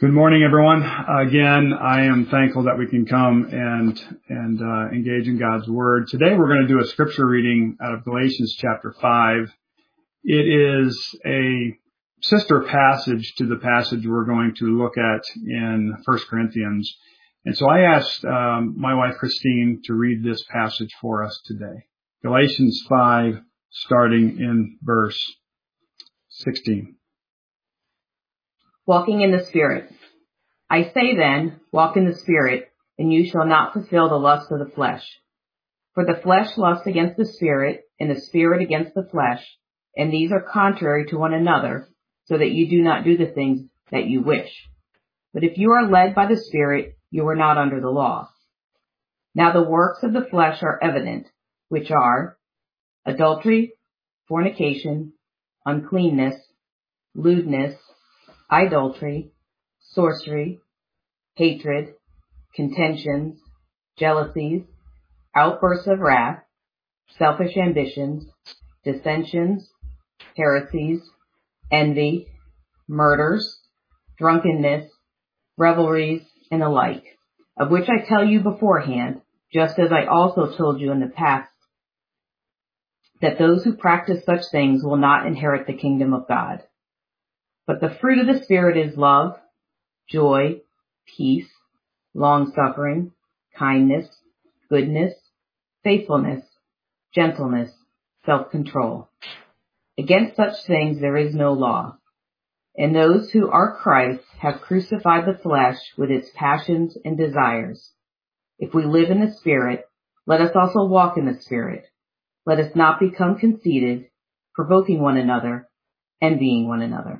Good morning, everyone. Again, I am thankful that we can come and engage in God's Word. Today, we're going to do a scripture reading out of Galatians chapter 5. It is a sister passage to the passage we're going to look at in 1 Corinthians. And so I asked my wife, Christine, to read this passage for us today. Galatians 5, starting in verse 16. Walking in the Spirit. I say then, walk in the Spirit, and you shall not fulfill the lust of the flesh. For the flesh lusts against the Spirit, and the Spirit against the flesh, and these are contrary to one another, so that you do not do the things that you wish. But if you are led by the Spirit, you are not under the law. Now the works of the flesh are evident, which are adultery, fornication, uncleanness, lewdness, idolatry, sorcery, hatred, contentions, jealousies, outbursts of wrath, selfish ambitions, dissensions, heresies, envy, murders, drunkenness, revelries, and the like, of which I tell you beforehand, just as I also told you in the past, that those who practice such things will not inherit the kingdom of God. But the fruit of the Spirit is love, joy, peace, long-suffering, kindness, goodness, faithfulness, gentleness, self-control. Against such things there is no law. And those who are Christ's have crucified the flesh with its passions and desires. If we live in the Spirit, let us also walk in the Spirit. Let us not become conceited, provoking one another, envying one another.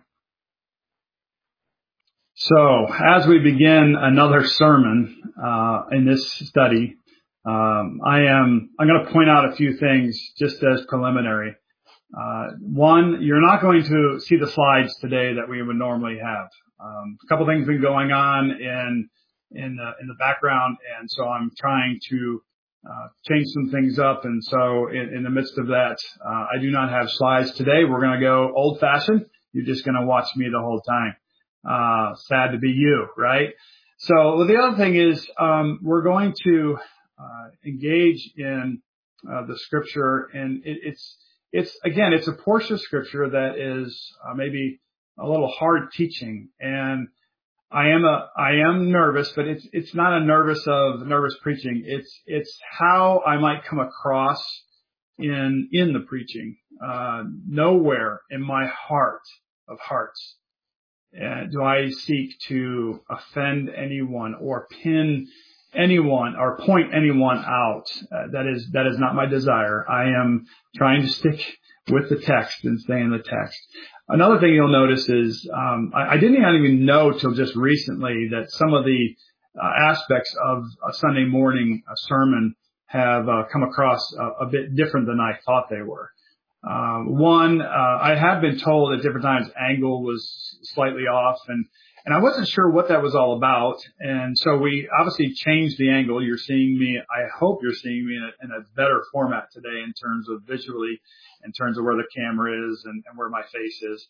So, as we begin another sermon in this study, I'm going to point out a few things just as preliminary. One, you're not going to see the slides today that we would normally have. A couple things have been going on in the background, and so I'm trying to change some things up. And so, in the midst of that, I do not have slides today. We're going to go old-fashioned. You're just going to watch me the whole time. Sad to be you, right? So the other thing is, we're going to engage in the scripture, and it's a portion of scripture that is maybe a little hard teaching, and I am nervous, but it's not a nervous preaching. It's how I might come across in the preaching. Nowhere in my heart of hearts do I seek to offend anyone or pin anyone or point anyone out. That is not my desire. I am trying to stick with the text and stay in the text. Another thing you'll notice is I didn't even know till just recently that some of the aspects of a Sunday morning sermon have come across a bit different than I thought they were. One, I have been told at different times angle was slightly off, and I wasn't sure what that was all about. And so we obviously changed the angle. You're seeing me, I hope you're seeing me in a better format today in terms of visually, in terms of where the camera is and where my face is.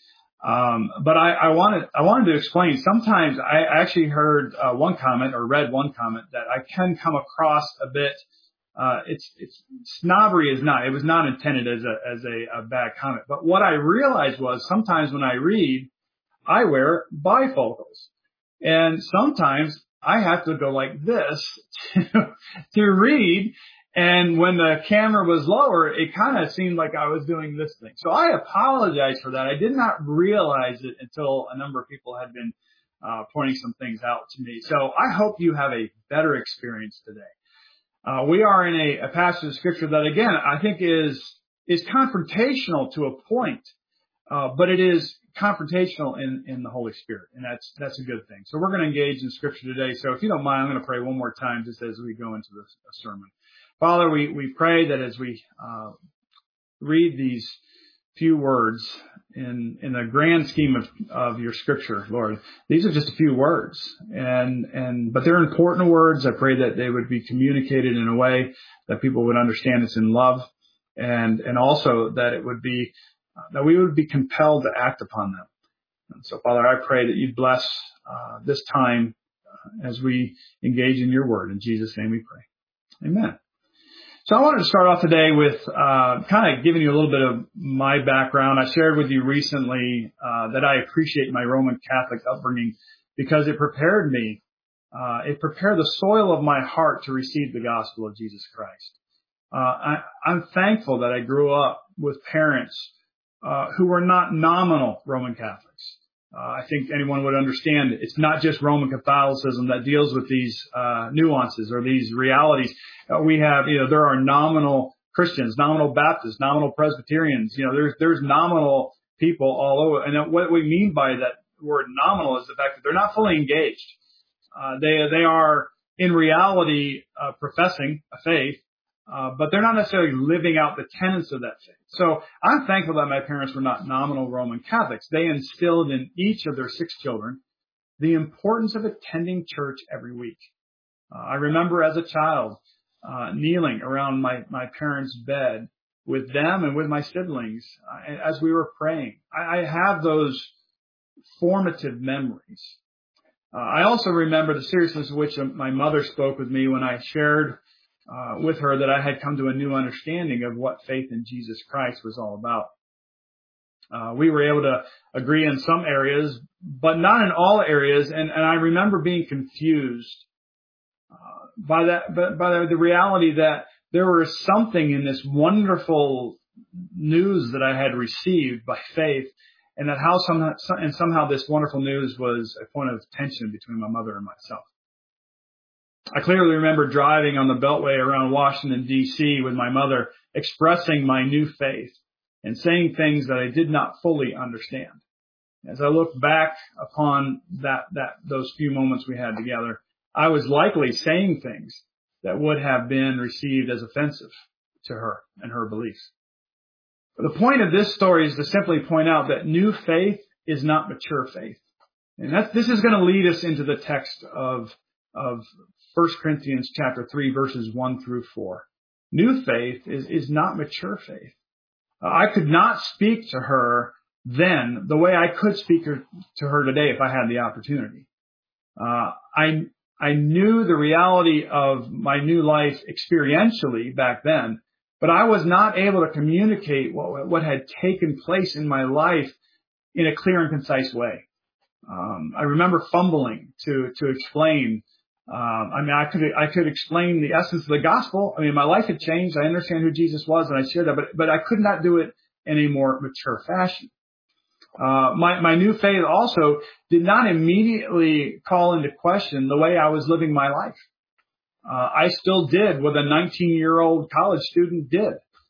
But I wanted to explain. Sometimes I actually heard one comment or read one comment that I can come across a bit. It's snobbery is not. It was not intended as a bad comment. But what I realized was sometimes when I read, I wear bifocals, and sometimes I have to go like this to read. And when the camera was lower, it kind of seemed like I was doing this thing. So I apologize for that. I did not realize it until a number of people had been pointing some things out to me. So I hope you have a better experience today. We are in a passage of scripture that, again, I think is confrontational to a point, but it is confrontational in the Holy Spirit, and that's a good thing. So we're going to engage in scripture today. So if you don't mind, I'm going to pray one more time just as we go into this sermon. Father, we pray that as we read these few words in the grand scheme of your scripture, Lord, these are just a few words, but they're important words. I pray that they would be communicated in a way that people would understand it's in love, and also that it would be that we would be compelled to act upon them. And so, Father, I pray that you'd bless this time as we engage in your word. In Jesus' name we pray. Amen. So I wanted to start off today with kind of giving you a little bit of my background. I shared with you recently that I appreciate my Roman Catholic upbringing because it prepared me. It prepared the soil of my heart to receive the gospel of Jesus Christ. I'm thankful that I grew up with parents who were not nominal Roman Catholics. I think anyone would understand it's not just Roman Catholicism that deals with these nuances or these realities. We have, there are nominal Christians, nominal Baptists, nominal Presbyterians. There's nominal people all over. And what we mean by that word nominal is the fact that they're not fully engaged. They are in reality professing a faith, but they're not necessarily living out the tenets of that faith. So I'm thankful that my parents were not nominal Roman Catholics. They instilled in each of their 6 children the importance of attending church every week. I remember as a child kneeling around my parents' bed with them and with my siblings as we were praying. I have those formative memories. I also remember the seriousness with which my mother spoke with me when I shared with her that I had come to a new understanding of what faith in Jesus Christ was all about. We were able to agree in some areas, but not in all areas. And I remember being confused by the reality that there was something in this wonderful news that I had received by faith, and that somehow this wonderful news was a point of tension between my mother and myself. I clearly remember driving on the Beltway around Washington, D.C. with my mother, expressing my new faith and saying things that I did not fully understand. As I look back upon those few moments we had together, I was likely saying things that would have been received as offensive to her and her beliefs. But the point of this story is to simply point out that new faith is not mature faith. And this is going to lead us into the text of 1 Corinthians chapter 3, verses 1 through 4. New faith is not mature faith. I could not speak to her then the way I could speak to her today if I had the opportunity. I knew the reality of my new life experientially back then, but I was not able to communicate what had taken place in my life in a clear and concise way. I remember fumbling to explain. I could explain the essence of the gospel. My life had changed. I understand who Jesus was, and I shared that, but I could not do it in a more mature fashion. My new faith also did not immediately call into question the way I was living my life. I still did what a 19-year-old college student did.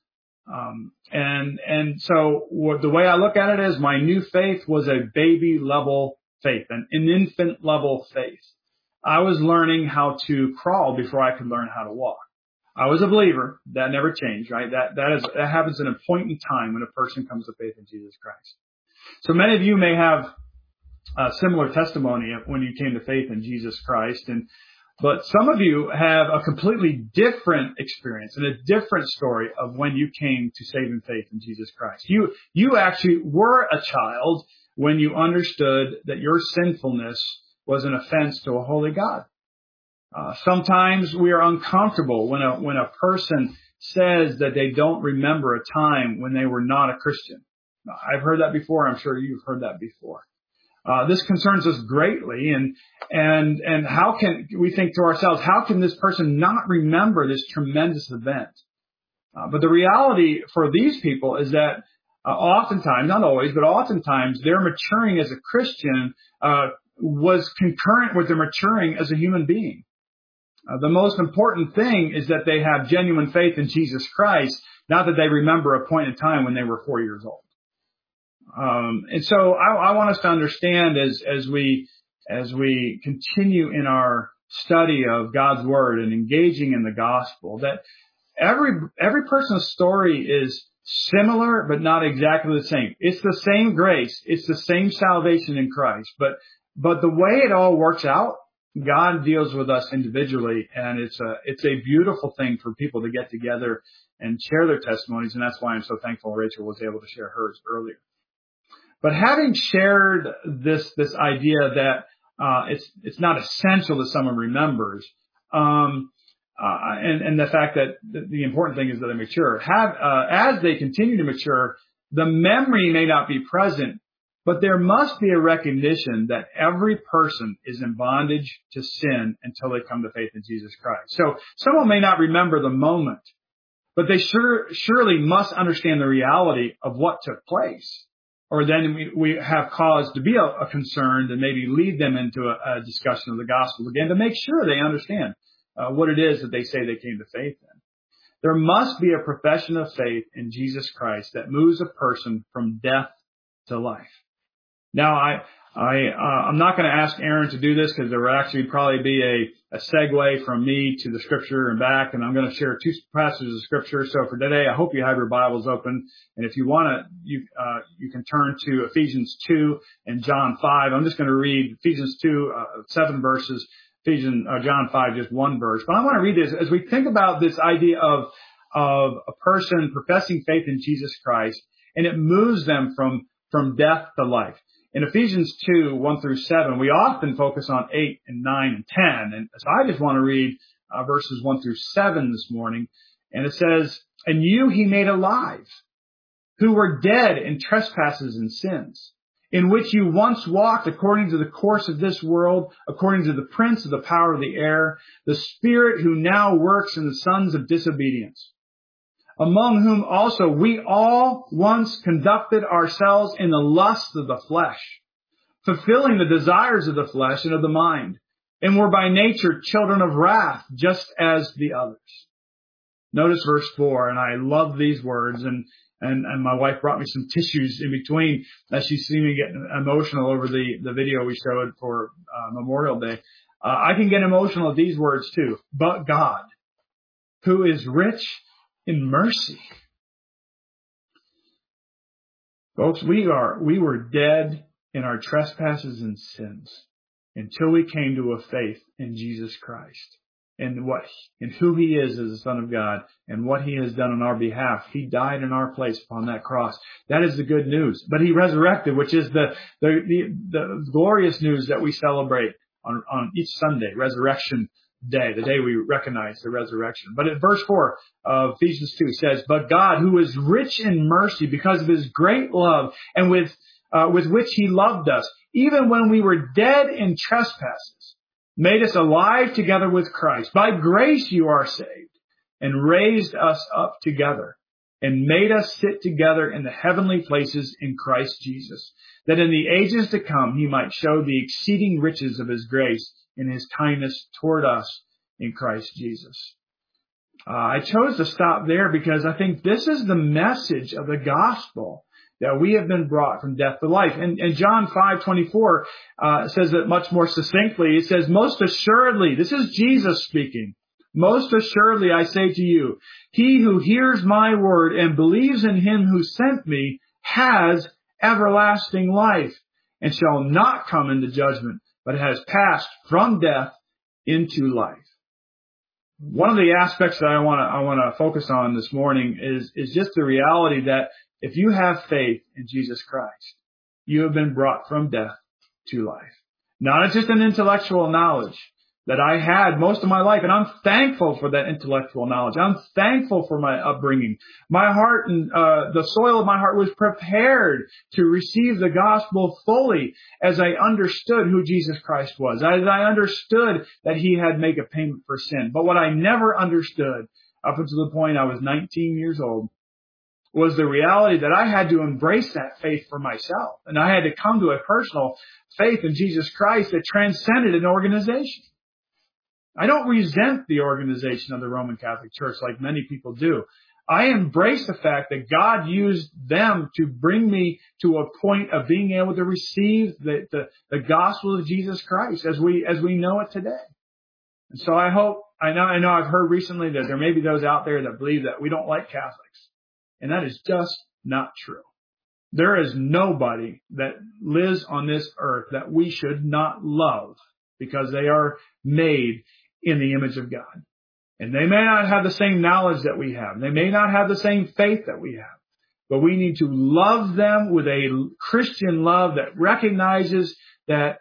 And so the way I look at it is my new faith was a baby level faith, an infant level faith. I was learning how to crawl before I could learn how to walk. I was a believer. That never changed, right? That happens at a point in time when a person comes to faith in Jesus Christ. So many of you may have a similar testimony of when you came to faith in Jesus Christ, but some of you have a completely different experience and a different story of when you came to saving faith in Jesus Christ. You actually were a child when you understood that your sinfulness was an offense to a holy God. Sometimes we are uncomfortable when a person says that they don't remember a time when they were not a Christian. I've heard that before. I'm sure you've heard that before. This concerns us greatly, and how can we think to ourselves, how can this person not remember this tremendous event? But the reality for these people is that oftentimes, not always, but oftentimes their maturing as a Christian was concurrent with their maturing as a human being. The most important thing is that they have genuine faith in Jesus Christ, not that they remember a point in time when they were 4 years old. And so I want us to understand as we continue in our study of God's Word and engaging in the gospel, that every person's story is similar, but not exactly the same. It's the same grace. It's the same salvation in Christ. But the way it all works out, God deals with us individually, and it's a beautiful thing for people to get together and share their testimonies, and that's why I'm so thankful Rachel was able to share hers earlier. But having shared this idea that it's not essential that someone remembers. And the fact that the important thing is that they mature. As they continue to mature, the memory may not be present, but there must be a recognition that every person is in bondage to sin until they come to faith in Jesus Christ. So someone may not remember the moment, but they surely must understand the reality of what took place. Or then we have cause to be a concerned and maybe lead them into a discussion of the gospel again to make sure they understand what it is that they say they came to faith in. There must be a profession of faith in Jesus Christ that moves a person from death to life. Now, I'm not going to ask Aaron to do this because there will actually probably be a segue from me to the scripture and back, and I'm going to share two passages of scripture. So for today, I hope you have your Bibles open, and if you want to, you can turn to Ephesians 2 and John 5. I'm just going to read Ephesians 2, 7 verses, John 5, just one verse. But I want to read this as we think about this idea of a person professing faith in Jesus Christ, and it moves them from death to life. In Ephesians 2, 1 through 7, we often focus on 8 and 9 and 10. And so I just want to read verses 1 through 7 this morning. And it says, "And you he made alive, who were dead in trespasses and sins, in which you once walked according to the course of this world, according to the prince of the power of the air, the spirit who now works in the sons of disobedience, among whom also we all once conducted ourselves in the lust of the flesh, fulfilling the desires of the flesh and of the mind, and were by nature children of wrath, just as the others." Notice verse 4, and I love these words, and my wife brought me some tissues in between as she seen me get emotional over the video we showed for Memorial Day. I can get emotional at these words too. "But God, who is rich in mercy." Folks, we were dead in our trespasses and sins until we came to a faith in Jesus Christ and who he is as the Son of God and what he has done on our behalf. He died in our place upon that cross. That is the good news. But he resurrected, which is the glorious news that we celebrate on each Sunday, Resurrection Day, the day we recognize the resurrection. But in verse 4 of Ephesians 2 says, "But God, who is rich in mercy because of his great love and with which he loved us, even when we were dead in trespasses, made us alive together with Christ. By grace you are saved, and raised us up together, and made us sit together in the heavenly places in Christ Jesus, that in the ages to come he might show the exceeding riches of his grace in his kindness toward us in Christ Jesus." I chose to stop there because I think this is the message of the gospel, that we have been brought from death to life. And John 5:24 says it much more succinctly. It says, "Most assuredly," this is Jesus speaking, "most assuredly I say to you, he who hears my word and believes in him who sent me has everlasting life, and shall not come into judgment, but has passed from death into life." One of the aspects that I want to focus on this morning is just the reality that if you have faith in Jesus Christ, you have been brought from death to life. Not just an intellectual knowledge that I had most of my life, and I'm thankful for that intellectual knowledge. I'm thankful for my upbringing. My heart and the soil of my heart was prepared to receive the gospel fully as I understood who Jesus Christ was, as I understood that he had made a payment for sin. But what I never understood up until the point I was 19 years old was the reality that I had to embrace that faith for myself. And I had to come to a personal faith in Jesus Christ that transcended an organization. I don't resent the organization of the Roman Catholic Church like many people do. I embrace the fact that God used them to bring me to a point of being able to receive the gospel of Jesus Christ as we know it today. And so I know I've heard recently that there may be those out there that believe that we don't like Catholics. And that is just not true. There is nobody that lives on this earth that we should not love because they are made in the image of God. And they may not have the same knowledge that we have. They may not have the same faith that we have. But we need to love them with a Christian love that recognizes that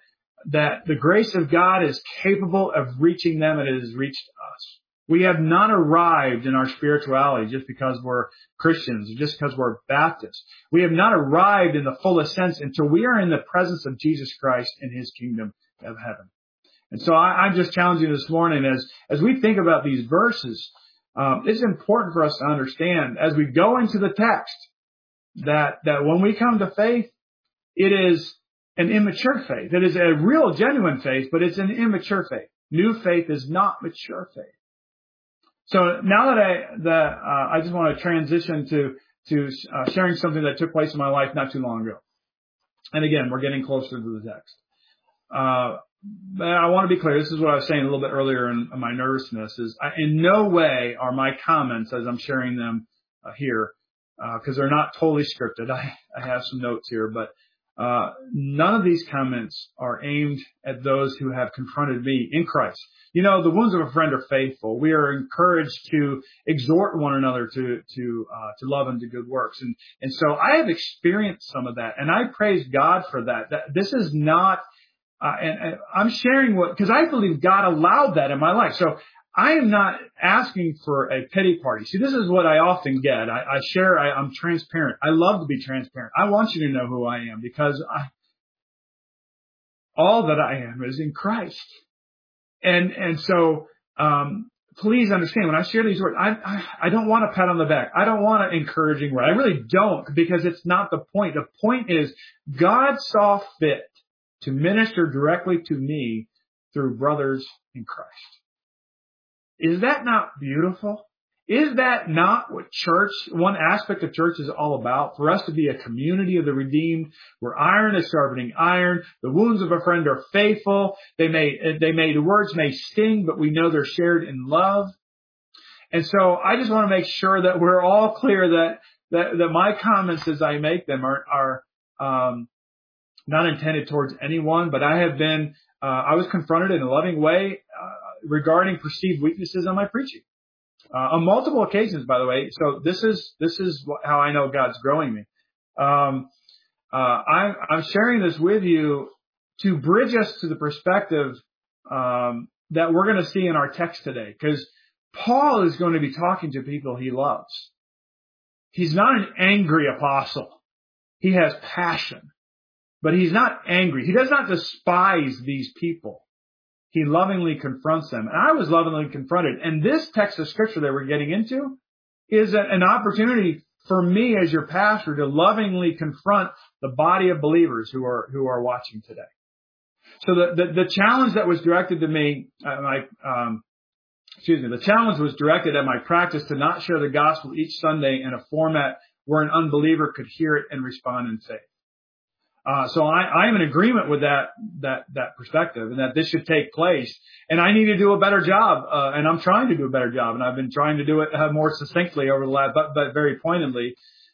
that the grace of God is capable of reaching them, and it has reached us. We have not arrived in our spirituality just because we're Christians or just because we're Baptists. We have not arrived in the fullest sense until we are in the presence of Jesus Christ in His kingdom of heaven. And so I'm just challenging you this morning as we think about these verses, it's important for us to understand as we go into the text that when we come to faith, it is an immature faith. It is a real, genuine faith, but it's an immature faith. New faith is not mature faith. So now that I just want to transition to sharing something that took place in my life not too long ago. And again, we're getting closer to the text. But I want to be clear. This is what I was saying a little bit earlier in my nervousness is in no way are my comments as I'm sharing them here, because they're not totally scripted. I have some notes here, but none of these comments are aimed at those who have confronted me in Christ. You know, the wounds of a friend are faithful. We are encouraged to exhort one another to love and to good works. And so I have experienced some of that, and I praise God for that. This is not, and I'm sharing because I believe God allowed that in my life. So I am not asking for a pity party. See, this is what I often get. I share, I'm transparent. I love to be transparent. I want you to know who I am because all that I am is in Christ. And so, please understand when I share these words, I don't want a pat on the back. I don't want an encouraging word. I really don't, because it's not the point. The point is God saw fit to minister directly to me through brothers in Christ. Is that not beautiful? Is that not what church, one aspect of church is all about? For us to be a community of the redeemed, where iron is sharpening iron, the wounds of a friend are faithful. The words may sting, but we know they're shared in love. And so I just want to make sure that we're all clear that my comments as I make them are not intended towards anyone, but I was confronted in a loving way, regarding perceived weaknesses on my preaching. On multiple occasions, by the way. So this is how I know God's growing me. I'm sharing this with you to bridge us to the perspective that we're going to see in our text today, because Paul is going to be talking to people he loves. He's not an angry apostle. He has passion, but he's not angry. He does not despise these people. He lovingly confronts them. And I was lovingly confronted. And this text of scripture that we're getting into is an opportunity for me as your pastor to lovingly confront the body of believers who are watching today. So the challenge that was directed to me, the challenge was directed at my practice to not share the gospel each Sunday in a format where an unbeliever could hear it and respond in faith. So I am in agreement with that perspective, and that this should take place. And I need to do a better job, and I'm trying to do a better job, and I've been trying to do it more succinctly over the last, but very pointedly,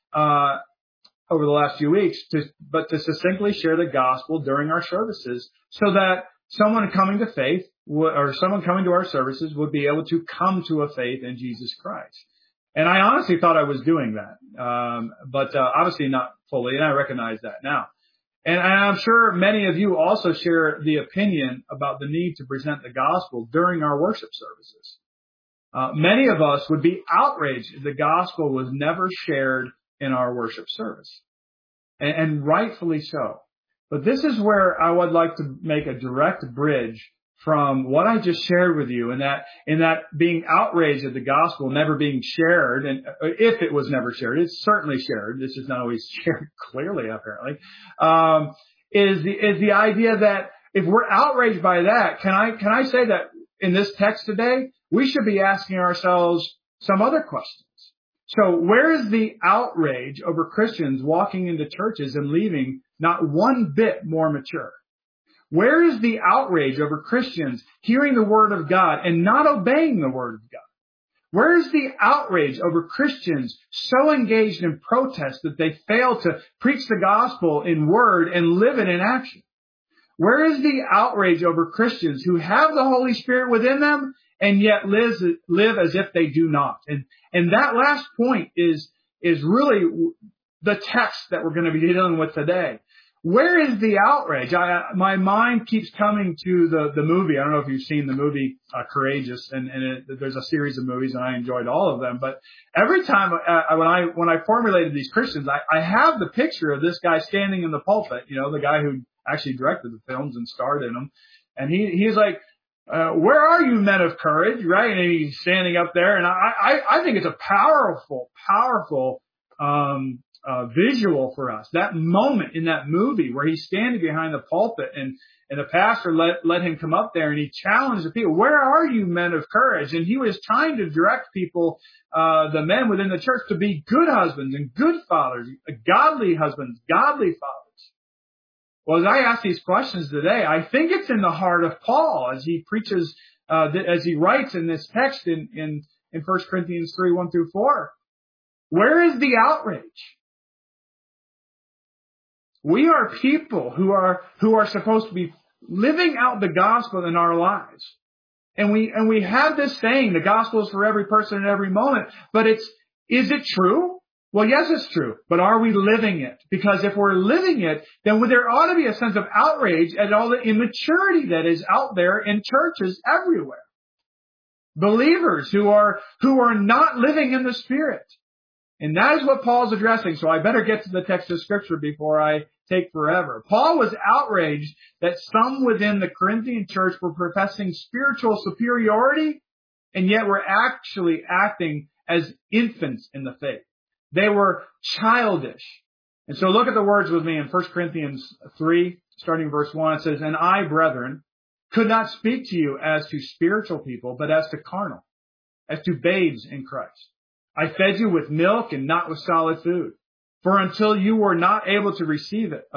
over the last few weeks, to succinctly share the gospel during our services, so that someone coming to faith or someone coming to our services would be able to come to a faith in Jesus Christ. And I honestly thought I was doing that, but obviously not fully, and I recognize that now. And I'm sure many of you also share the opinion about the need to present the gospel during our worship services. Many of us would be outraged if the gospel was never shared in our worship service. And rightfully so. But this is where I would like to make a direct bridge from what I just shared with you, in that being outraged at the gospel never being shared, and if it was never shared, it's certainly shared. It's just not always shared clearly, apparently. Is the idea that if we're outraged by that, can I say that in this text today, we should be asking ourselves some other questions. So where is the outrage over Christians walking into churches and leaving not one bit more mature? Where is the outrage over Christians hearing the word of God and not obeying the word of God? Where is the outrage over Christians so engaged in protest that they fail to preach the gospel in word and live it in action? Where is the outrage over Christians who have the Holy Spirit within them and yet live as if they do not? And that last point is really the text that we're going to be dealing with today. Where is the outrage? My mind keeps coming to the movie. I don't know if you've seen the movie Courageous, and there's a series of movies, and I enjoyed all of them. But every time when I formulated these Christians, I have the picture of this guy standing in the pulpit. You know, the guy who actually directed the films and starred in them, and he's like, where are you, men of courage? Right? And he's standing up there, and I think it's a powerful visual for us. That moment in that movie where he's standing behind the pulpit and the pastor let him come up there and he challenged the people, where are you, men of courage? And he was trying to direct people, the men within the church, to be good husbands and good fathers, godly husbands, godly fathers. Well, as I ask these questions today, I think it's in the heart of Paul as he preaches, as he writes in this text in 1 Corinthians 3, 1 through 4. Where is the outrage? We are people who are supposed to be living out the gospel in our lives. And we have this saying, the gospel is for every person at every moment. But is it true? Well, yes, it's true. But are we living it? Because if we're living it, then there ought to be a sense of outrage at all the immaturity that is out there in churches everywhere. Believers who are not living in the Spirit. And that is what Paul's addressing. So I better get to the text of Scripture before I take forever. Paul was outraged that some within the Corinthian church were professing spiritual superiority, and yet were actually acting as infants in the faith. They were childish. And so look at the words with me in 1 Corinthians 3, starting verse 1. It says, "And I, brethren, could not speak to you as to spiritual people, but as to carnal, as to babes in Christ. I fed you with milk and not with solid food. For until now you were not able to receive it.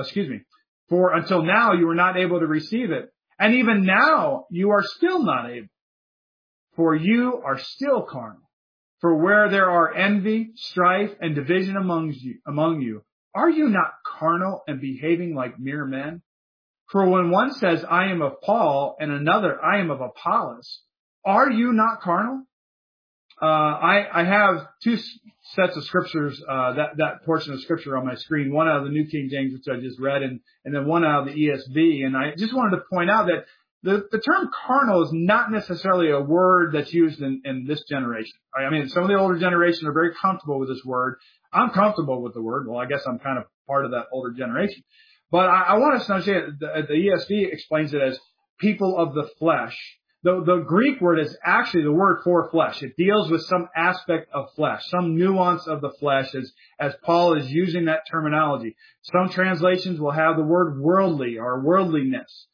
And even now you are still not able. For you are still carnal. For where there are envy, strife, and division among you, are you not carnal and behaving like mere men? For when one says, I am of Paul, and another, I am of Apollos, are you not carnal? I have two sets of scriptures, that portion of scripture on my screen, one out of the New King James, which I just read, and then one out of the ESV. And I just wanted to point out that the term carnal is not necessarily a word that's used in this generation. I mean, some of the older generation are very comfortable with this word. I'm comfortable with the word. Well, I guess I'm kind of part of that older generation. But I want us to understand that the ESV explains it as people of the flesh. The Greek word is actually the word for flesh. It deals with some aspect of flesh, some nuance of the flesh as Paul is using that terminology. Some translations will have the word worldly or worldliness.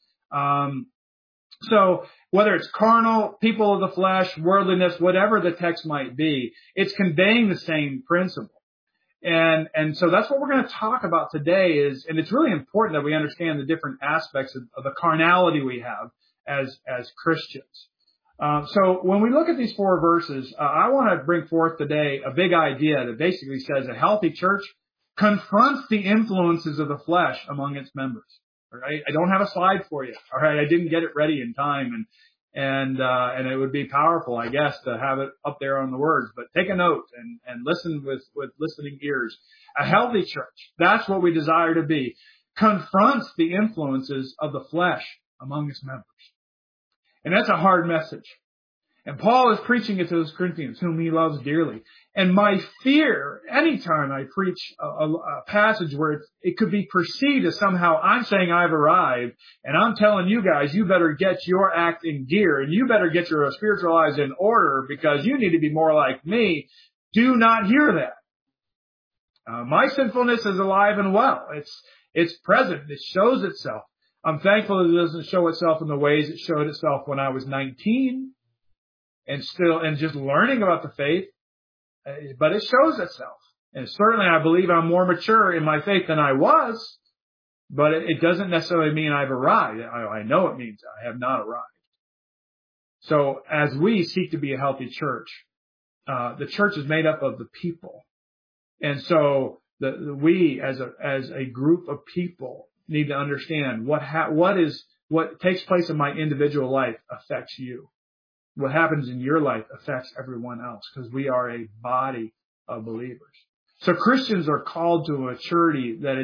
So whether it's carnal, people of the flesh, worldliness, whatever the text might be, it's conveying the same principle. And so that's what we're going to talk about today and it's really important that we understand the different aspects of the carnality we have as Christians. So when we look at these four verses, I want to bring forth today a big idea that basically says a healthy church confronts the influences of the flesh among its members. All right. I don't have a slide for you. All right. I didn't get it ready in time and it would be powerful, I guess, to have it up there on the words, but take a note and listen with listening ears. A healthy church, that's what we desire to be, confronts the influences of the flesh among its members. And that's a hard message. And Paul is preaching it to those Corinthians whom he loves dearly. And my fear, anytime I preach a passage where it could be perceived as somehow I'm saying I've arrived and I'm telling you guys, you better get your act in gear and you better get your spiritual lives in order because you need to be more like me. Do not hear that. My sinfulness is alive and well. It's present. It shows itself. I'm thankful that it doesn't show itself in the ways it showed itself when I was 19 and just learning about the faith. But it shows itself. And certainly I believe I'm more mature in my faith than I was, but it doesn't necessarily mean I've arrived. I know it means I have not arrived. So as we seek to be a healthy church, the church is made up of the people. And so we as a group of people need to understand what takes place in my individual life affects you. What happens in your life affects everyone else because we are a body of believers. So Christians are called to a maturity that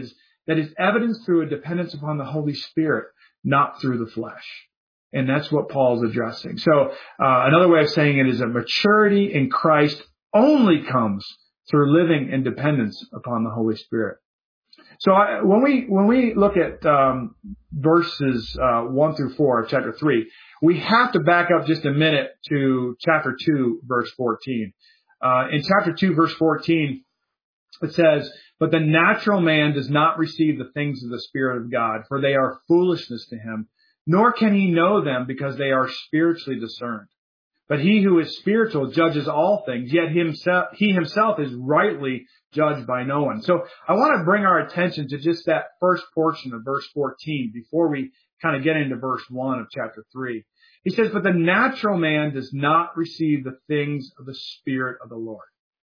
that is evidenced through a dependence upon the Holy Spirit, not through the flesh. And that's what Paul's addressing. So another way of saying it is that maturity in Christ only comes through living in dependence upon the Holy Spirit. So when we look at verses 1 through 4 of chapter 3, we have to back up just a minute to chapter 2, verse 14. In chapter 2, verse 14, it says, "But the natural man does not receive the things of the Spirit of God, for they are foolishness to him, nor can he know them because they are spiritually discerned. But he who is spiritual judges all things, yet he himself is rightly judged by no one." So I want to bring our attention to just that first portion of verse 14 before we kind of get into verse 1 of chapter 3. He says, "But the natural man does not receive the things of the Spirit of the Lord."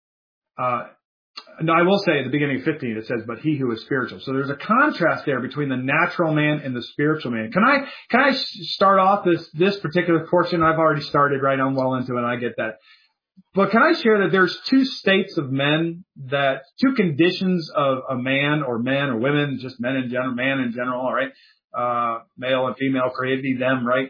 No, I will say at the beginning of 15 it says, "But he who is spiritual." So there's a contrast there between the natural man and the spiritual man. Can I start off this particular portion? I've already started, right? I'm well into it, and I get that. But can I share that there's two states of men, two conditions of a man or men or women, just men in general, man in general, all right? Male and female, created them, right?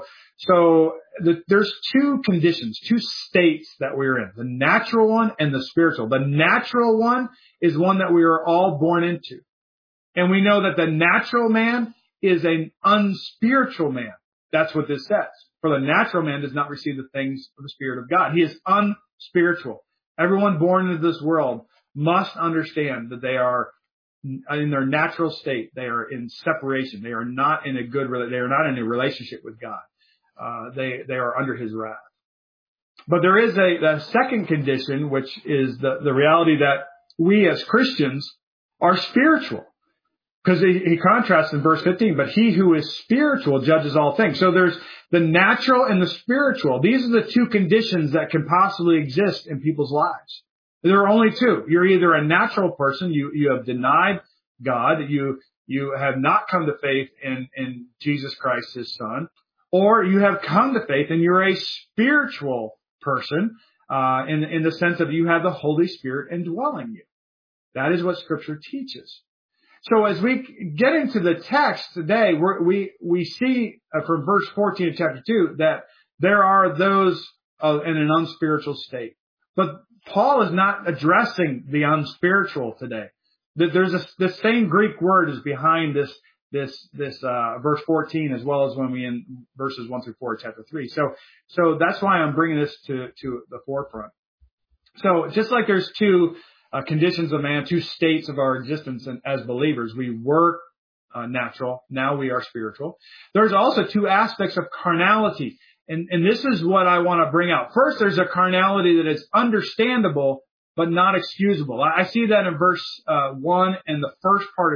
There's two conditions, two states that we're in, the natural one and the spiritual. The natural one is one that we are all born into. And we know that the natural man is an unspiritual man. That's what this says. For the natural man does not receive the things of the Spirit of God. He is unspiritual. Everyone born into this world must understand that they are in their natural state. They are in separation. They are not in they are not in a relationship with God. They are under His wrath. But there is a second condition, which is the reality that we as Christians are spiritual. Because he contrasts in verse 15, "But he who is spiritual judges all things." So there's the natural and the spiritual. These are the two conditions that can possibly exist in people's lives. There are only two. You're either a natural person, you have denied God, you have not come to faith in Jesus Christ, His Son, or you have come to faith and you're a spiritual person, in the sense of you have the Holy Spirit indwelling you. That is what Scripture teaches. So as we get into the text today, we see from verse 14 of chapter 2 that there are those in an unspiritual state. But Paul is not addressing the unspiritual today. There's the same Greek word is behind this verse 14 as well as when we in verses 1 through 4 of chapter 3. So that's why I'm bringing this to the forefront. So just like there's two conditions of man, two states of our existence as believers. We were natural, now we are spiritual. There's also two aspects of carnality, and this is what I want to bring out. First, there's a carnality that is understandable but not excusable. I see that in verse 1 and the first part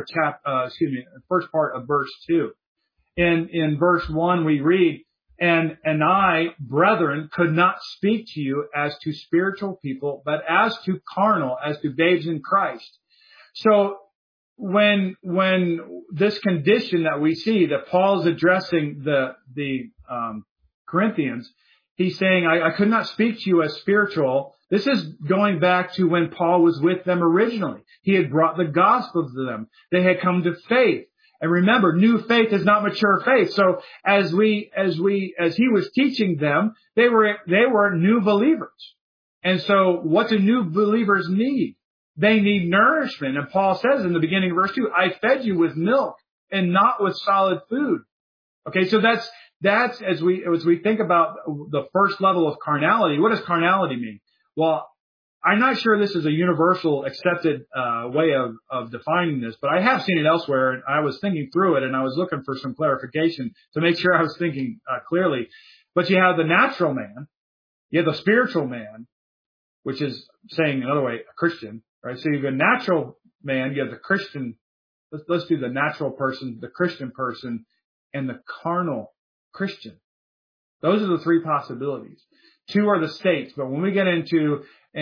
of verse 2. In verse 1 we read, And I, brethren, could not speak to you as to spiritual people, but as to carnal, as to babes in Christ. So when this condition that we see that Paul's addressing the Corinthians, he's saying, I could not speak to you as spiritual. This is going back to when Paul was with them originally. He had brought the gospel to them. They had come to faith. And remember, new faith is not mature faith. So as he was teaching them, they were new believers. And so what do new believers need? They need nourishment. And Paul says in the beginning of verse 2, I fed you with milk and not with solid food. Okay, so that's as we think about the first level of carnality. What does carnality mean? Well, I'm not sure this is a universal accepted way of defining this, but I have seen it elsewhere, and I was thinking through it, and I was looking for some clarification to make sure I was thinking clearly. But you have the natural man, you have the spiritual man, which is saying another way, a Christian, right? So you have a natural man, you have the Christian. Let's do the natural person, the Christian person, and the carnal Christian. Those are the three possibilities. Two are the states, but when we get into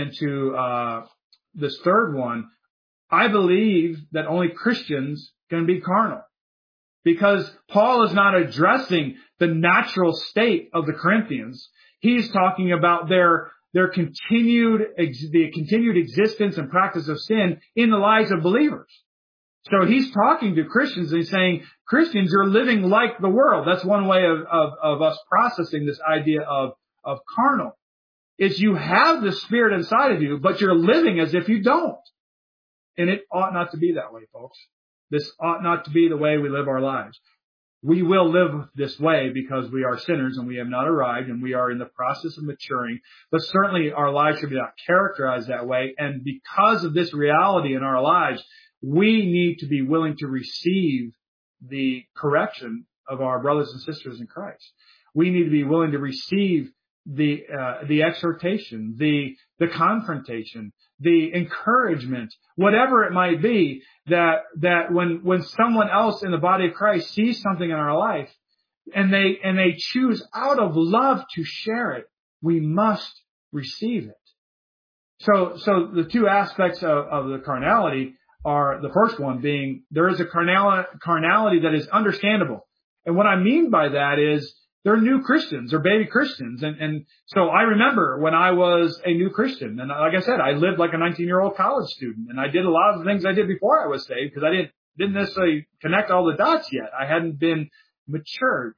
this third one, I believe that only Christians can be carnal, because Paul is not addressing the natural state of the Corinthians. He's talking about their continued existence and practice of sin in the lives of believers. So he's talking to Christians and he's saying, Christians, you're living like the world. That's one way of us processing this idea of carnal. Is you have the Spirit inside of you, but you're living as if you don't. And it ought not to be that way, folks. This ought not to be the way we live our lives. We will live this way because we are sinners and we have not arrived and we are in the process of maturing. But certainly our lives should be not characterized that way. And because of this reality in our lives, we need to be willing to receive the correction of our brothers and sisters in Christ. We need to be willing to receive the exhortation, the confrontation, the encouragement, whatever it might be, that when someone else in the body of Christ sees something in our life and they choose out of love to share it, we must receive it. So the two aspects of the carnality are, the first one being, there is a carnality that is understandable. And what I mean by that is, they're new Christians or baby Christians. And so I remember when I was a new Christian, and like I said, I lived like a 19-year-old college student, and I did a lot of the things I did before I was saved because I didn't necessarily connect all the dots yet. I hadn't been matured.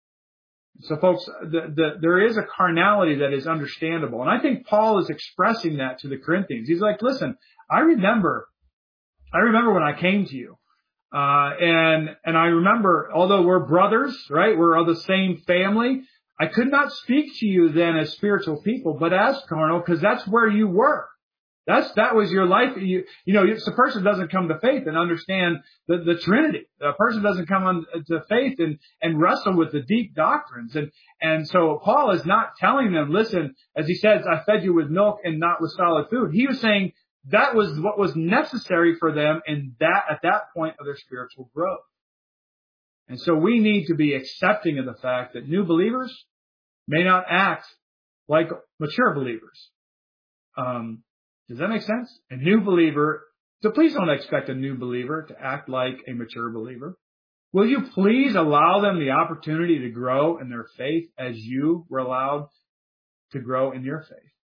So folks, there is a carnality that is understandable. And I think Paul is expressing that to the Corinthians. He's like, listen, I remember when I came to you. And I remember, although we're brothers, right? We're of the same family. I could not speak to you then as spiritual people, but as carnal, because that's where you were. That was your life. If a person doesn't come to faith and understand the Trinity, a person doesn't come to faith and wrestle with the deep doctrines. And so Paul is not telling them, listen, as he says, I fed you with milk and not with solid food. He was saying, that was what was necessary for them at that point of their spiritual growth. And so we need to be accepting of the fact that new believers may not act like mature believers. Does that make sense? A new believer, so please don't expect a new believer to act like a mature believer. Will you please allow them the opportunity to grow in their faith as you were allowed to grow in your faith?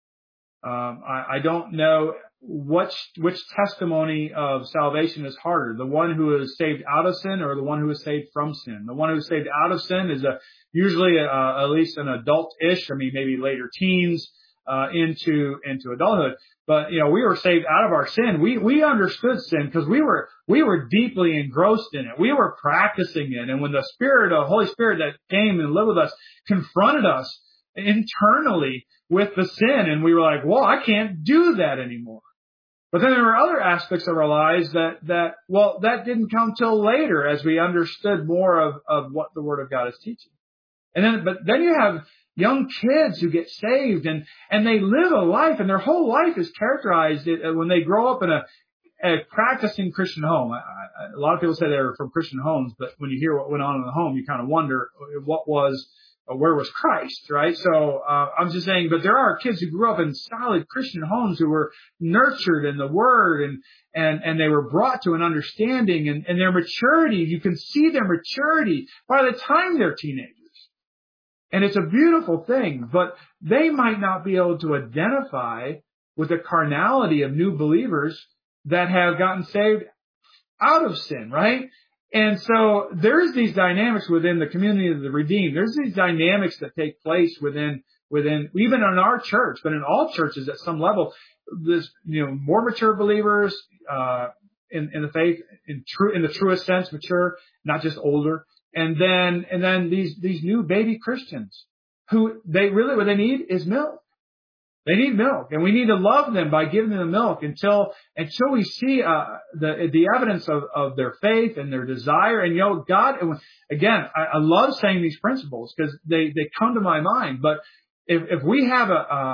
I don't know which testimony of salvation is harder, the one who is saved out of sin or the one who is saved from sin. The one who is saved out of sin is usually at least an adult-ish, maybe later teens, into adulthood. But, we were saved out of our sin. We understood sin because we were deeply engrossed in it. We were practicing it. And when the Holy Spirit that came and lived with us confronted us internally with the sin, and we were like, well, I can't do that anymore. But then there were other aspects of our lives that didn't come till later as we understood more of what the Word of God is teaching. But then you have young kids who get saved and they live a life, and their whole life is characterized when they grow up in a practicing Christian home. A lot of people say they're from Christian homes, but when you hear what went on in the home, you kind of wonder where was Christ, right? So I'm just saying, but there are kids who grew up in solid Christian homes who were nurtured in the Word and they were brought to an understanding and their maturity. You can see their maturity by the time they're teenagers. And it's a beautiful thing, but they might not be able to identify with the carnality of new believers that have gotten saved out of sin, right? And so there's these dynamics within the community of the redeemed. There's these dynamics that take place within even in our church, but in all churches at some level. This, more mature believers in the faith, in the truest sense, mature, not just older. And then these new baby Christians who what they need is milk. They need milk, and we need to love them by giving them the milk until we see the evidence of their faith and their desire. And God, again, I love saying these principles because they come to my mind. But if we have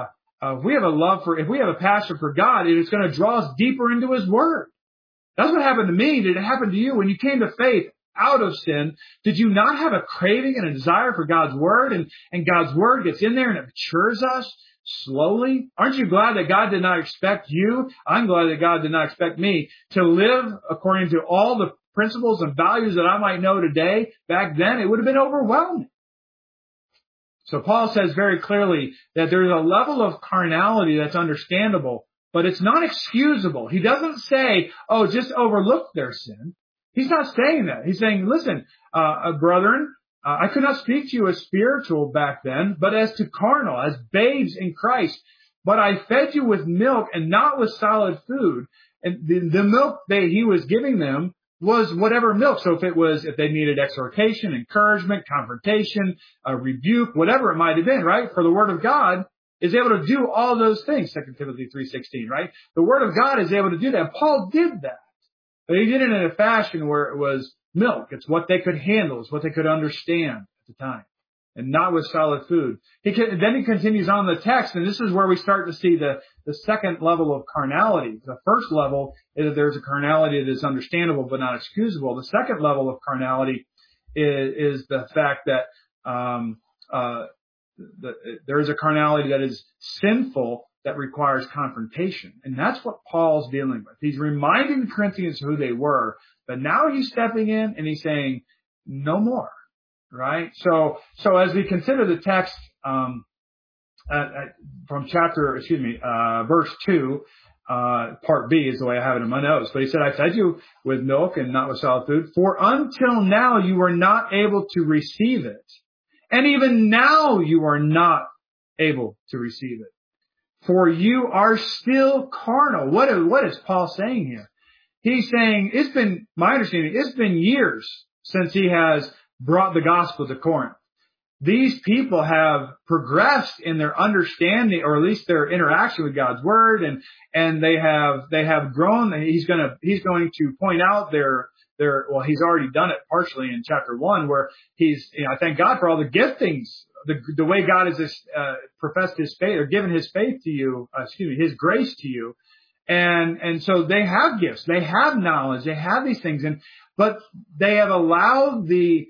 if we have a passion for God, it is going to draw us deeper into His Word. That's what happened to me. Did it happen to you when you came to faith out of sin? Did you not have a craving and a desire for God's Word, and God's Word gets in there and it matures us slowly? Aren't you glad that God did not expect you? I'm glad that God did not expect me to live according to all the principles and values that I might know today. Back then, it would have been overwhelming. So Paul says very clearly that there's a level of carnality that's understandable, but it's not excusable. He doesn't say, oh, just overlook their sin. He's not saying that. He's saying, listen, brethren, I could not speak to you as spiritual back then, but as to carnal, as babes in Christ. But I fed you with milk and not with solid food. And the milk that he was giving them was whatever milk. So if they needed exhortation, encouragement, confrontation, a rebuke, whatever it might have been, right? For the Word of God is able to do all those things, 2 Timothy 3:16, right? The Word of God is able to do that. Paul did that. But he did it in a fashion where it was milk. It's what they could handle. It's what they could understand at the time. And not with solid food. Then he continues on the text, and this is where we start to see the second level of carnality. The first level is that there's a carnality that is understandable but not excusable. The second level of carnality is the fact that there is a carnality that is sinful that requires confrontation. And that's what Paul's dealing with. He's reminding the Corinthians who they were, but now he's stepping in and he's saying, no more. Right? So as we consider the text, from verse 2, part B is the way I have it in my notes. But he said, I fed you with milk and not with solid food, for until now you were not able to receive it. And even now you are not able to receive it. For you are still carnal. What is Paul saying here? He's saying, my understanding, it's been years since he has brought the gospel to Corinth. These people have progressed in their understanding, or at least their interaction with God's word, and they have grown. He's going to point out he's already done it partially in chapter 1, where I thank God for all the giftings, the way God has professed his faith or given his faith to you, his grace to you. And so they have gifts, they have knowledge, they have these things, but they have allowed the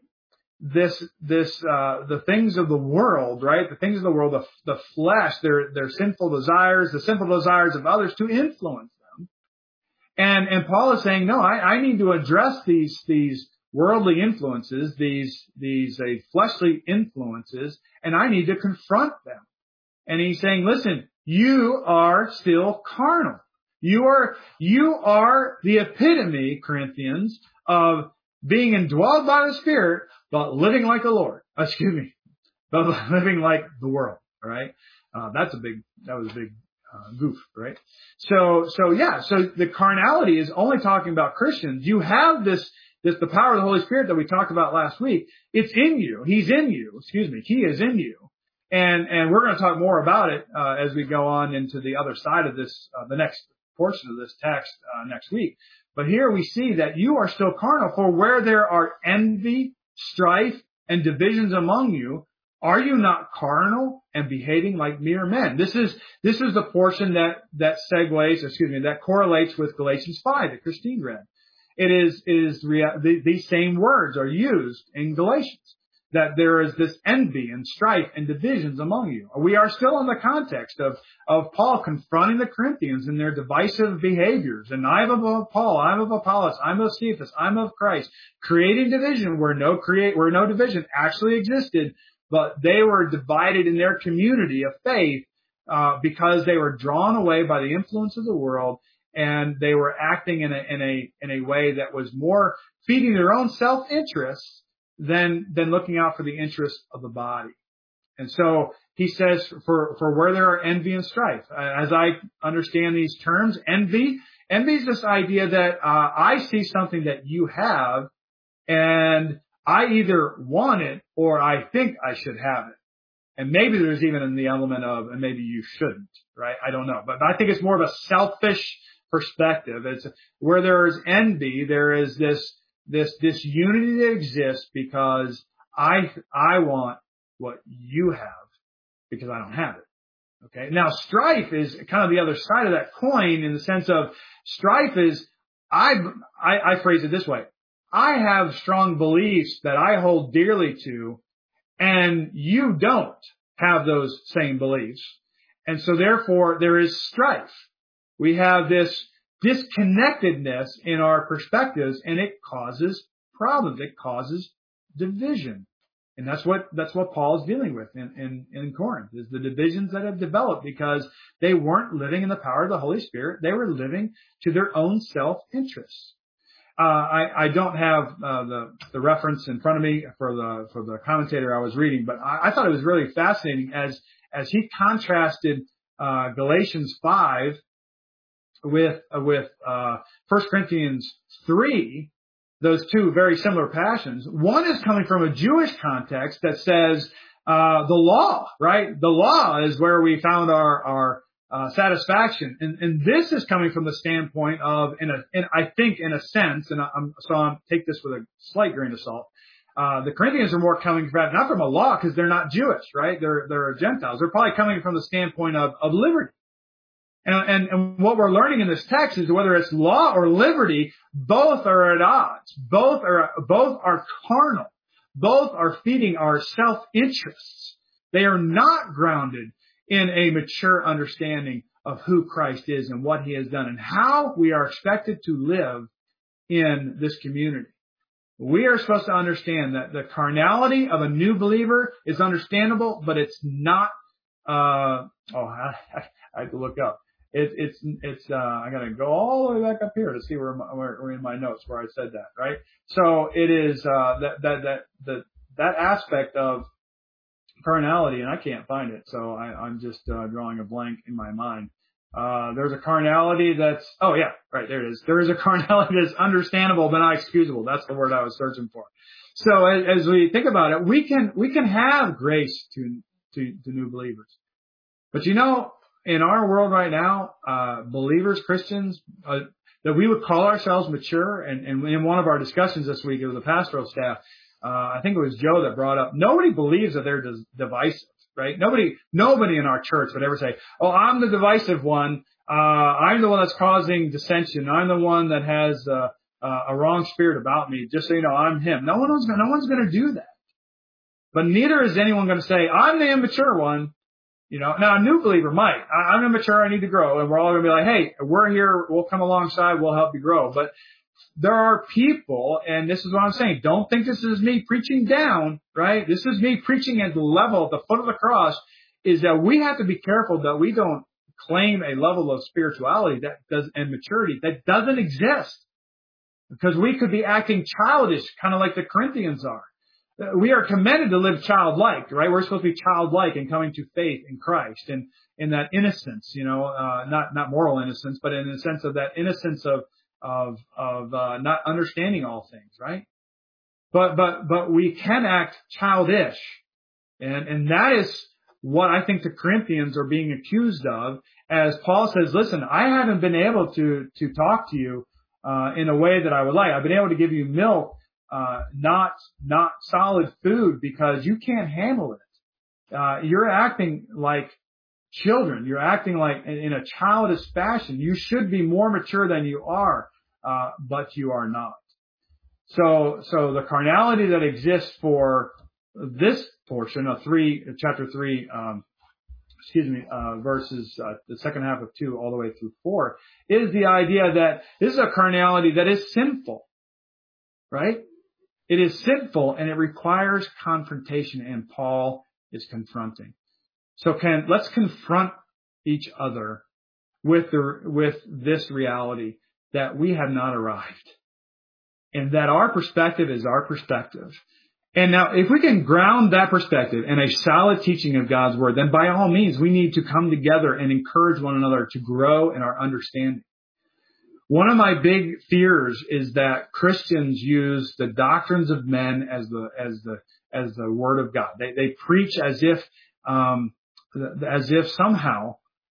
things of the world, right? The things of the world, the flesh, their sinful desires, the sinful desires of others to influence them. And Paul is saying, no, I need to address these worldly influences, these fleshly influences, and I need to confront them. And he's saying, listen, you are still carnal. You are the epitome, Corinthians, of being indwelled by the Spirit, but living like the Lord. But living like the world. All right, that was a big goof, right? So the carnality is only talking about Christians. You have the power of the Holy Spirit that we talked about last week. It's in you. He's in you. He is in you. And we're going to talk more about it as we go on into the other side of this, the next portion of this text next week. But here we see that you are still carnal, for where there are envy, strife, and divisions among you, are you not carnal and behaving like mere men? This is the portion that correlates with Galatians 5 that Christine read. These same words are used in Galatians, that there is this envy and strife and divisions among you. We are still in the context of Paul confronting the Corinthians in their divisive behaviors. And I'm of Paul, I'm of Apollos, I'm of Cephas, I'm of Christ. Creating division where no division actually existed, but they were divided in their community of faith because they were drawn away by the influence of the world, and they were acting in a way that was more feeding their own self-interests than looking out for the interests of the body. And so he says, for where there are envy and strife, as I understand these terms, envy is this idea that I see something that you have, and I either want it or I think I should have it. And maybe there's even the element of, and maybe you shouldn't, right? I don't know. But I think it's more of a selfish perspective. It's where there is envy, there is this unity that exists because I want what you have because I don't have it. Okay. Now strife is kind of the other side of that coin, in the sense of strife is, I phrase it this way. I have strong beliefs that I hold dearly to, and you don't have those same beliefs. And so therefore there is strife. We have this disconnectedness in our perspectives, and it causes problems. It causes division. And that's what Paul is dealing with in Corinth, is the divisions that have developed because they weren't living in the power of the Holy Spirit. They were living to their own self-interest. I don't have the reference in front of me for the commentator I was reading, but I thought it was really fascinating as he contrasted Galatians 5 with 1 Corinthians 3, those two very similar passions. One is coming from a Jewish context that says the law, right? The law is where we found our satisfaction, and this is coming from the standpoint of, I think in a sense, and I'm take this with a slight grain of salt. The Corinthians are more coming from, not from a law because they're not Jewish, right? They're Gentiles. They're probably coming from the standpoint of liberty. And what we're learning in this text is whether it's law or liberty, both are at odds. Both are carnal. Both are feeding our self-interests. They are not grounded in a mature understanding of who Christ is and what he has done and how we are expected to live in this community. We are supposed to understand that the carnality of a new believer is understandable, but it's not, I have to look up. I gotta go all the way back up here to see where in my notes where I said that, right? So it is, that aspect of carnality, and I can't find it, so I'm just, drawing a blank in my mind. There's a carnality that's, oh yeah, right, there it is. There is a carnality that's understandable but not excusable. That's the word I was searching for. So as we think about it, we can have grace to new believers. But in our world right now, believers, Christians, that we would call ourselves mature, and in one of our discussions this week, it was the pastoral staff, I think it was Joe that brought up, nobody believes that they're divisive, right? Nobody in our church would ever say, oh, I'm the divisive one, I'm the one that's causing dissension, I'm the one that has a wrong spirit about me, just so you know, I'm him. No one's going to do that. But neither is anyone going to say, I'm the immature one. Now a new believer might. I'm immature, I need to grow. And we're all going to be like, hey, we're here, we'll come alongside, we'll help you grow. But there are people, and this is what I'm saying, don't think this is me preaching down, right? This is me preaching at the level, at the foot of the cross, is that we have to be careful that we don't claim a level of spirituality and maturity that doesn't exist. Because we could be acting childish, kind of like the Corinthians are. We are commanded to live childlike, right? We're supposed to be childlike in coming to faith in Christ and in that innocence, not moral innocence, but in the sense of that innocence of not understanding all things, right? But we can act childish. And that is what I think the Corinthians are being accused of, as Paul says, listen, I haven't been able to talk to you, in a way that I would like. I've been able to give you milk, not solid food because you can't handle it. You're acting like children. You're acting like in a childish fashion. You should be more mature than you are, but you are not. So the carnality that exists for this portion of chapter 3, verses, the second half of 2 all the way through 4, is the idea that this is a carnality that is sinful, right? It is sinful and it requires confrontation, and Paul is confronting. So let's confront each other with this reality that we have not arrived, and that our perspective is our perspective. And now, if we can ground that perspective in a solid teaching of God's Word, then by all means, we need to come together and encourage one another to grow in our understanding. One of my big fears is that Christians use the doctrines of men as the Word of God. They preach as if somehow,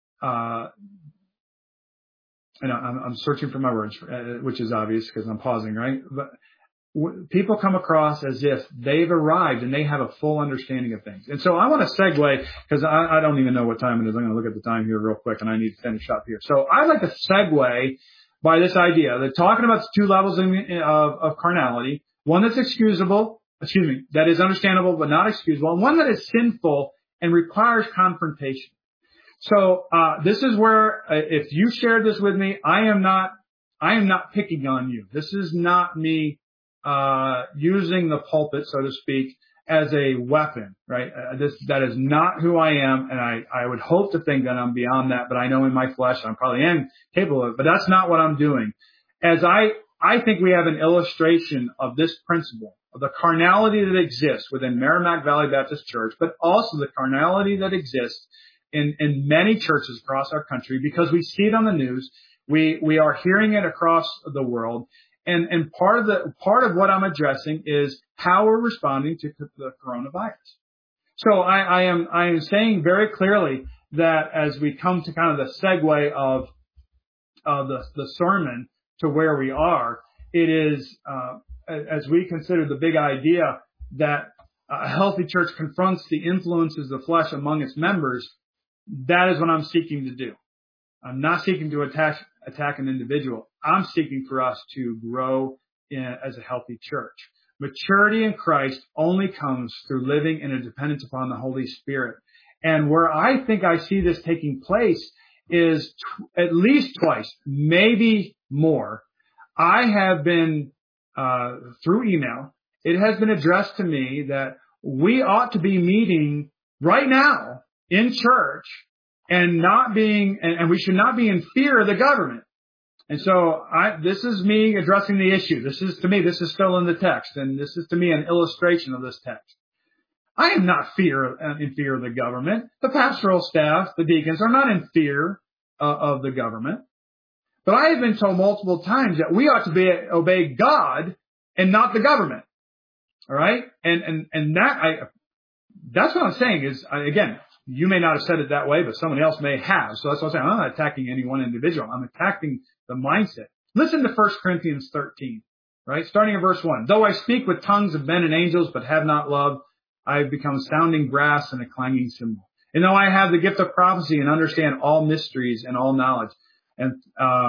and I'm searching for my words, which is obvious because I'm pausing, right? But people come across as if they've arrived and they have a full understanding of things. And so I want to segue, because I don't even know what time it is. I'm going to look at the time here real quick, and I need to finish up here. So I'd like to segue by this idea that talking about the two levels of carnality, one that's that is understandable but not excusable, and one that is sinful and requires confrontation. So this is where, if you shared this with me, I am not picking on you. This is not me using the pulpit, so to speak, as a weapon, right? That is not who I am, and I would hope to think that I'm beyond that, but I know in my flesh I probably am capable of it, but that's not what I'm doing. As I think we have an illustration of this principle, of the carnality that exists within Merrimack Valley Baptist Church, but also the carnality that exists in many churches across our country, because we see it on the news, we are hearing it across the world. And part of what I'm addressing is how we're responding to the coronavirus. So I am saying very clearly that as we come to kind of the segue of the sermon to where we are, it is as we consider the big idea that a healthy church confronts the influences of the flesh among its members. That is what I'm seeking to do. I'm not seeking to attack an individual. I'm seeking for us to grow as a healthy church. Maturity in Christ only comes through living in a dependence upon the Holy Spirit. And where I think I see this taking place is at least twice, maybe more. I have been, through email, it has been addressed to me that we ought to be meeting right now in church and we should not be in fear of the government. And so this is me addressing the issue. This is still in the text, and this is to me an illustration of this text. I am not in fear of the government. The pastoral staff, the deacons, are not in fear of the government. But I have been told multiple times that we ought to obey God and not the government. All right? And that's what I'm saying is, again, you may not have said it that way, but someone else may have. So that's what I'm saying. I'm not attacking any one individual. I'm attacking the mindset. Listen to 1 Corinthians 13, right? Starting in verse 1. Though I speak with tongues of men and angels, but have not love, I have become sounding brass and a clanging cymbal. And though I have the gift of prophecy and understand all mysteries and all knowledge, and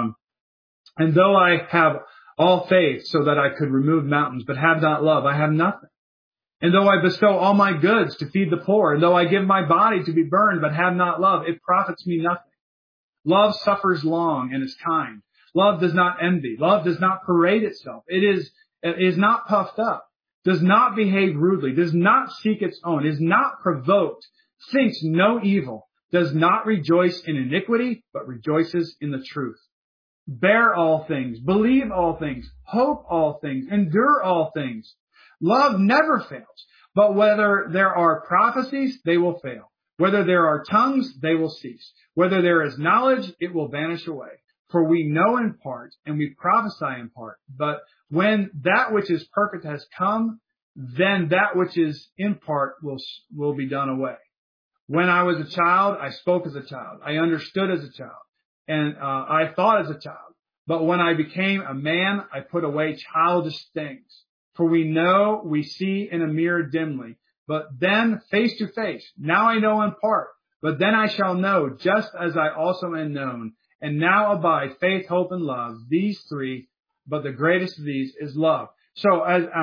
though I have all faith so that I could remove mountains, but have not love, I have nothing. And though I bestow all my goods to feed the poor, and though I give my body to be burned, but have not love, it profits me nothing. Love suffers long and is kind. Love does not envy. Love does not parade itself. It is not puffed up, does not behave rudely, does not seek its own, is not provoked, thinks no evil, does not rejoice in iniquity, but rejoices in the truth. Bear all things, believe all things, hope all things, endure all things. Love never fails, but whether there are prophecies, they will fail. Whether there are tongues, they will cease. Whether there is knowledge, it will vanish away. For we know in part, and we prophesy in part. But when that which is perfect has come, then that which is in part will be done away. When I was a child, I spoke as a child. I understood as a child. And I thought as a child. But when I became a man, I put away childish things. For we see in a mirror dimly, but then face to face. Now I know in part, but then I shall know, just as I also am known. And now abide faith, hope, and love, these three, but the greatest of these is love. So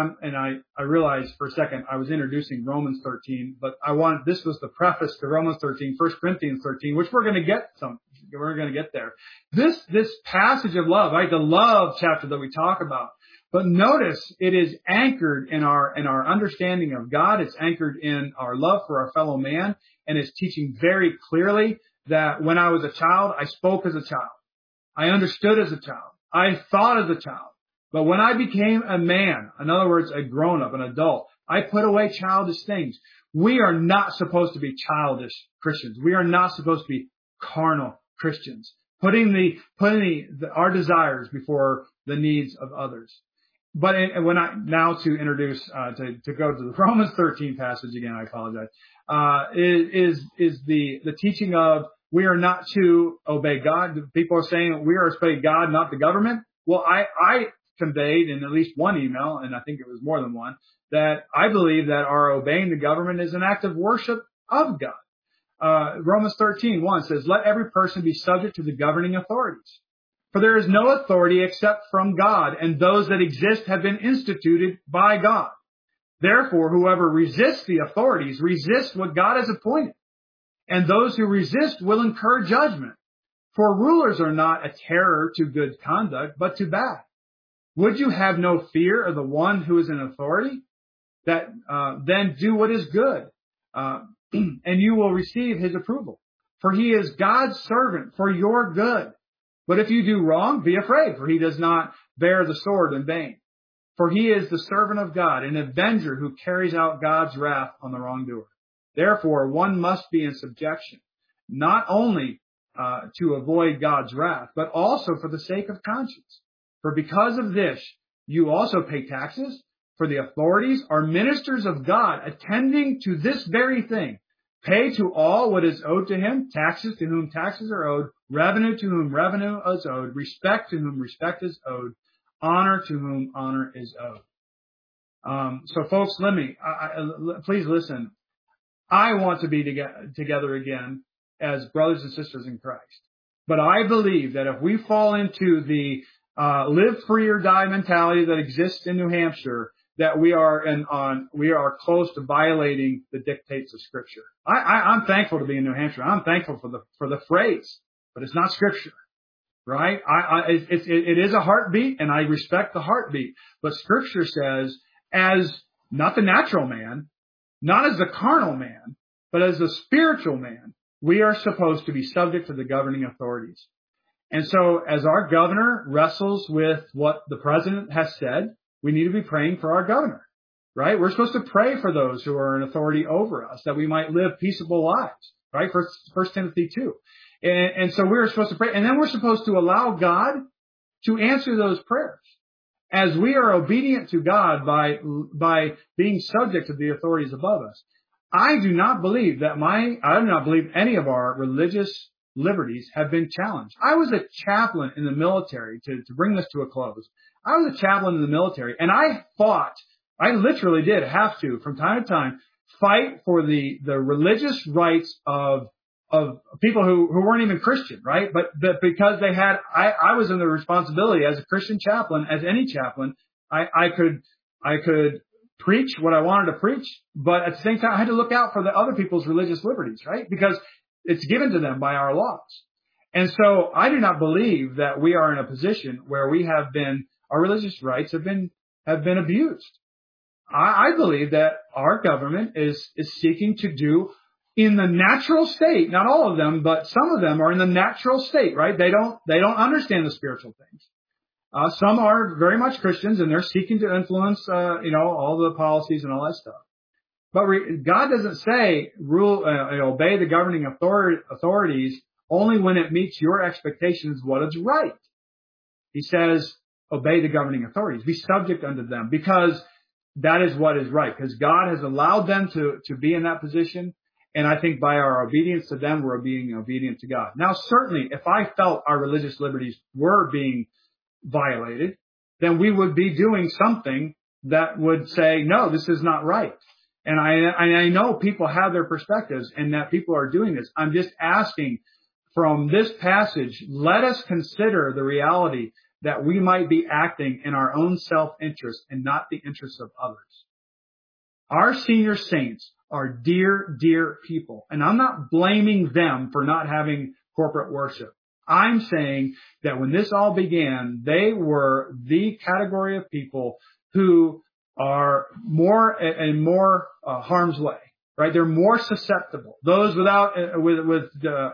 I realized for a second I was introducing Romans 13, but this was the preface to Romans 13, 1 Corinthians 13, which we're going to get there. This passage of love, right? The love chapter that we talk about. But notice it is anchored in our understanding of God. It's anchored in our love for our fellow man, and it's teaching very clearly that when I was a child, I spoke as a child. I understood as a child. I thought as a child. But when I became a man, in other words, a grown-up, an adult, I put away childish things. We are not supposed to be childish Christians. We are not supposed to be carnal Christians, putting our desires before the needs of others. But to introduce, to go to the Romans 13 passage again, I apologize, is the teaching of we are not to obey God. People are saying we are to obey God, not the government. Well, I conveyed in at least one email, and I think it was more than one, that I believe that our obeying the government is an act of worship of God. Romans 13:1 says, let every person be subject to the governing authorities. For there is no authority except from God, and those that exist have been instituted by God. Therefore, whoever resists the authorities resists what God has appointed. And those who resist will incur judgment. For rulers are not a terror to good conduct, but to bad. Would you have no fear of the one who is in authority? then do what is good, and you will receive his approval. For he is God's servant for your good. But if you do wrong, be afraid, for he does not bear the sword in vain. For he is the servant of God, an avenger who carries out God's wrath on the wrongdoer. Therefore, one must be in subjection, not only to avoid God's wrath, but also for the sake of conscience. For because of this, you also pay taxes, for the authorities are ministers of God, attending to this very thing. Pay to all what is owed to him, taxes to whom taxes are owed, revenue to whom revenue is owed, respect to whom respect is owed, honor to whom honor is owed. So folks, please listen. I want to be together again as brothers and sisters in Christ. But I believe that if we fall into the live free or die mentality that exists in New Hampshire, that we are close to violating the dictates of Scripture. I'm thankful to be in New Hampshire. I'm thankful for the phrase, but it's not Scripture, right? It is a heartbeat, and I respect the heartbeat. But Scripture says, as not the natural man, not as the carnal man, but as the spiritual man, we are supposed to be subject to the governing authorities. And so, as our governor wrestles with what the president has said, we need to be praying for our governor, right? We're supposed to pray for those who are in authority over us, that we might live peaceable lives, right? First Timothy 2. And so we're supposed to pray. And then we're supposed to allow God to answer those prayers. As we are obedient to God by being subject to the authorities above us, I do not believe any of our religious liberties have been challenged. I was a chaplain in the military, to bring this to a close. I was a chaplain in the military, and I literally did have to, from time to time, fight for the religious rights of people who weren't even Christian, right? But because I was in the responsibility as a Christian chaplain, as any chaplain, I could preach what I wanted to preach, but at the same time, I had to look out for the other people's religious liberties, right? Because it's given to them by our laws. And so I do not believe that we are in a position where our religious rights have been abused. I believe that our government is seeking to do in the natural state, not all of them, but some of them are in the natural state, right? They don't understand the spiritual things. Some are very much Christians, and they're seeking to influence, all the policies and all that stuff. But God doesn't say obey the governing authorities only when it meets your expectations what is right. He says, obey the governing authorities. Be subject unto them, because that is what is right. Because God has allowed them to be in that position. And I think by our obedience to them, we're being obedient to God. Now, certainly, if I felt our religious liberties were being violated, then we would be doing something that would say, no, this is not right. And I know people have their perspectives and that people are doing this. I'm just asking from this passage, let us consider the reality that we might be acting in our own self-interest and not the interests of others. Our senior saints are dear, dear people. And I'm not blaming them for not having corporate worship. I'm saying that when this all began, they were the category of people who are more and more harm's way, right? They're more susceptible. Those with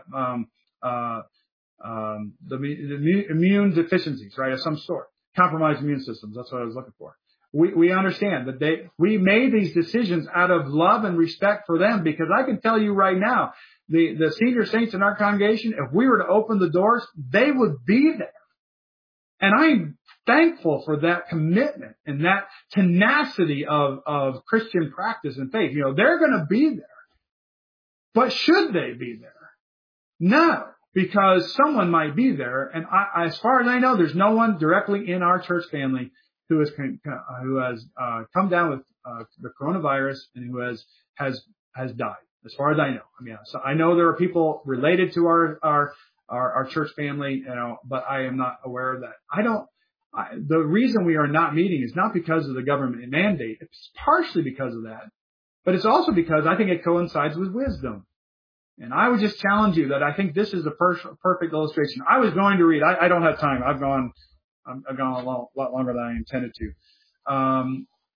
the immune deficiencies, right, of some sort, compromised immune systems. That's what I was looking for. We understand that we made these decisions out of love and respect for them, because I can tell you right now, the senior saints in our congregation, if we were to open the doors, they would be there. And I'm thankful for that commitment and that tenacity of Christian practice and faith. They're going to be there. But should they be there? No, because someone might be there. And as far as I know, there's no one directly in our church family who has come down with the coronavirus and who has died. As far as I know, so I know there are people related to our church family, but I am not aware of that. The reason we are not meeting is not because of the government mandate. It's partially because of that, but it's also because I think it coincides with wisdom. And I would just challenge you that I think this is the perfect illustration. I was going to read. I don't have time. I've gone a lot longer than I intended to.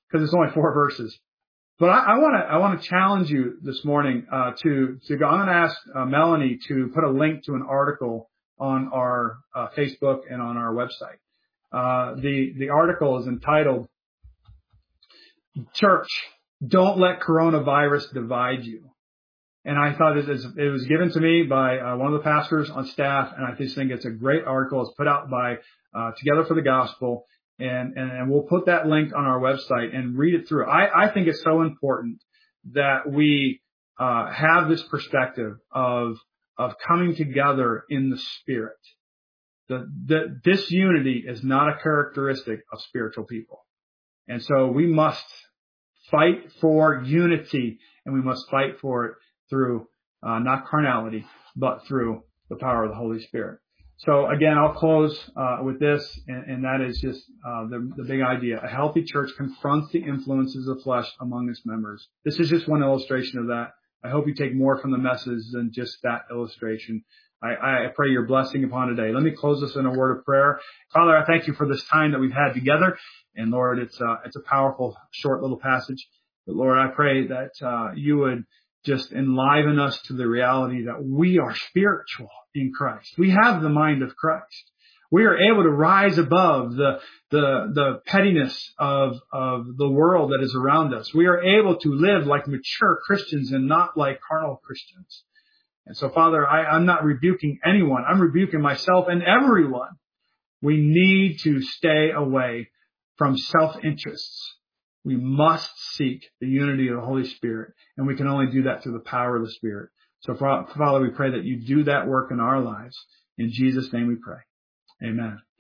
because it's only 4 verses. But I want to challenge you this morning to go. I'm going to ask Melanie to put a link to an article on our Facebook and on our website. The article is entitled "Church, Don't Let Coronavirus Divide You." And I thought it was given to me by one of the pastors on staff, and I just think it's a great article. It's put out by Together for the Gospel. And we'll put that link on our website and read it through. I think it's so important that we have this perspective of coming together in the Spirit. This unity is not a characteristic of spiritual people. And so we must fight for unity, and we must fight for it through not carnality, but through the power of the Holy Spirit. So again, I'll close with this, and that is just the big idea. A healthy church confronts the influences of flesh among its members. This is just one illustration of that. I hope you take more from the message than just that illustration. I pray your blessing upon today. Let me close this in a word of prayer. Father, I thank you for this time that we've had together. And Lord, it's a powerful, short little passage. But Lord, I pray that you would just enliven us to the reality that we are spiritual in Christ. We have the mind of Christ. We are able to rise above the pettiness of the world that is around us. We are able to live like mature Christians and not like carnal Christians. And so, Father, I'm not rebuking anyone. I'm rebuking myself and everyone. We need to stay away from self-interests. We must seek the unity of the Holy Spirit, and we can only do that through the power of the Spirit. So, Father, we pray that you do that work in our lives. In Jesus' name we pray. Amen.